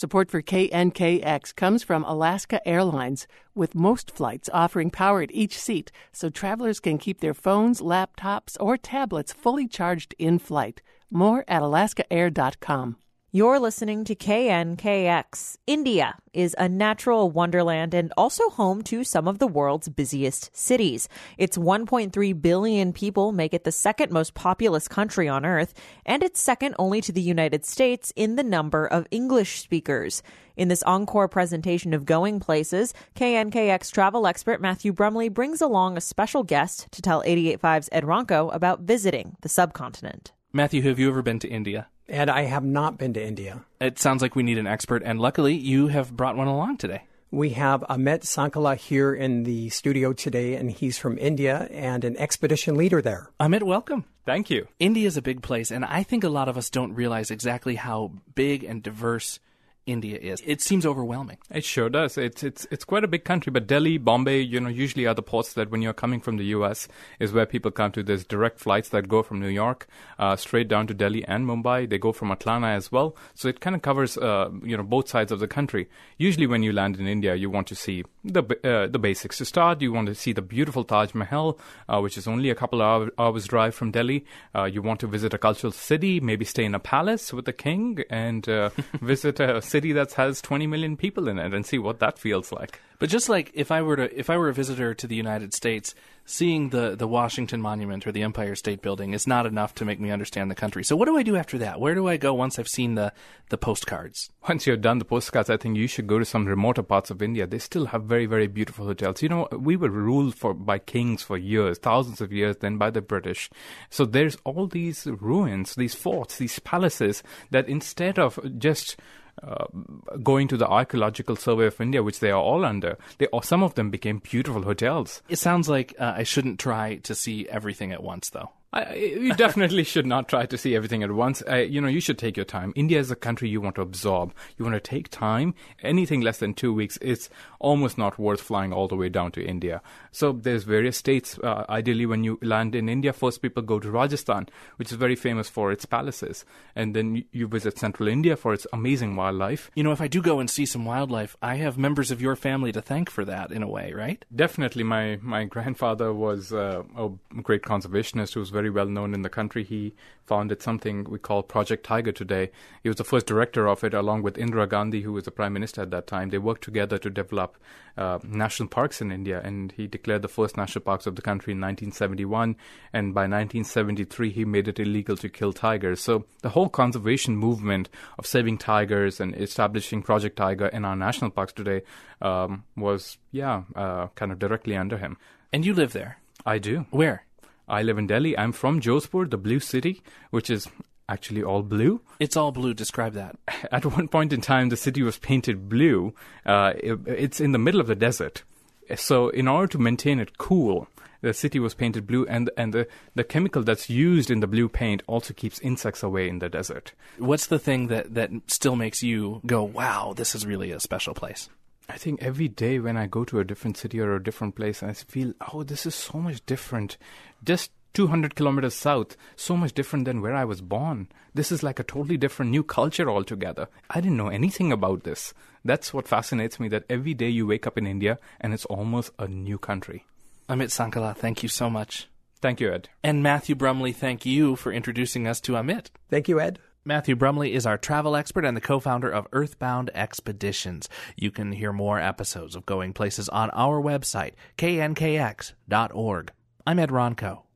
Support for KNKX comes from Alaska Airlines, with most flights offering power at each seat, so travelers can keep their phones, laptops, or tablets fully charged in flight. More at alaskaair.com. You're listening to KNKX. India is a natural wonderland and also home to some of the world's busiest cities. Its 1.3 billion people make it the second most populous country on Earth, and it's second only to the United States in the number of English speakers. In this encore presentation of Going Places, KNKX travel expert Matthew Brumley brings along a special guest to tell 88.5's Ed Ronco about visiting the subcontinent. Matthew, have you ever been to India? Ed, I have not been to India. It sounds like we need an expert, and luckily you have brought one along today. We have Amit Sankala here in the studio today, and he's from India and an expedition leader there. Amit, welcome. Thank you. India is a big place, and I think a lot of us don't realize exactly how big and diverse India is. It seems overwhelming. It sure does. It's quite a big country, but Delhi, Bombay, usually are the ports that when you're coming from the U.S. is where people come to. There's direct flights that go from New York straight down to Delhi and Mumbai. They go from Atlanta as well. So it kind of covers both sides of the country. Usually when you land in India, you want to see the basics. To start, you want to see the beautiful Taj Mahal, which is only a couple of hours drive from Delhi. You want to visit a cultural city, maybe stay in a palace with the king, and visit a city that has 20 million people in it and see what that feels like. But just like if I were a visitor to the United States, seeing the Washington Monument or the Empire State Building is not enough to make me understand the country. So what do I do after that? Where do I go once I've seen the postcards? Once you're done the postcards, I think you should go to some remoter parts of India. They still have very, very beautiful hotels. We were ruled by kings for years, thousands of years, then by the British. So there's all these ruins, these forts, these palaces that instead of just going to the Archaeological Survey of India, which they are all under, some of them became beautiful hotels. It sounds like I shouldn't try to see everything at once, though. You definitely should not try to see everything at once. You should take your time. India is a country you want to absorb. You want to take time. Anything less than 2 weeks, it's almost not worth flying all the way down to India. So there's various states. Ideally, when you land in India, first people go to Rajasthan, which is very famous for its palaces. And then you visit central India for its amazing wildlife. If I do go and see some wildlife, I have members of your family to thank for that, in a way, right? Definitely. My grandfather was a great conservationist who was very well known in the country. He founded something we call Project Tiger today. He was the first director of it, along with Indira Gandhi, who was the prime minister at that time. They worked together to develop national parks in India, and he declared the first national parks of the country in 1971, and by 1973 he made it illegal to kill tigers. So the whole conservation movement of saving tigers and establishing Project Tiger in our national parks today was kind of directly under him. And you live there? I do. Where? I live in Delhi. I'm from Jodhpur, the blue city, which is actually all blue. It's all blue. Describe that. At one point in time, the city was painted blue. It's in the middle of the desert. So in order to maintain it cool, the city was painted blue, and the chemical that's used in the blue paint also keeps insects away in the desert. What's the thing that still makes you go, wow, this is really a special place? I think every day when I go to a different city or a different place, I feel, this is so much different. Just 200 kilometers south, so much different than where I was born. This is like a totally different new culture altogether. I didn't know anything about this. That's what fascinates me, that every day you wake up in India and it's almost a new country. Amit Sankala, thank you so much. Thank you, Ed. And Matthew Brumley, thank you for introducing us to Amit. Thank you, Ed. Matthew Brumley is our travel expert and the co-founder of Earthbound Expeditions. You can hear more episodes of Going Places on our website, knkx.org. I'm Ed Ronco.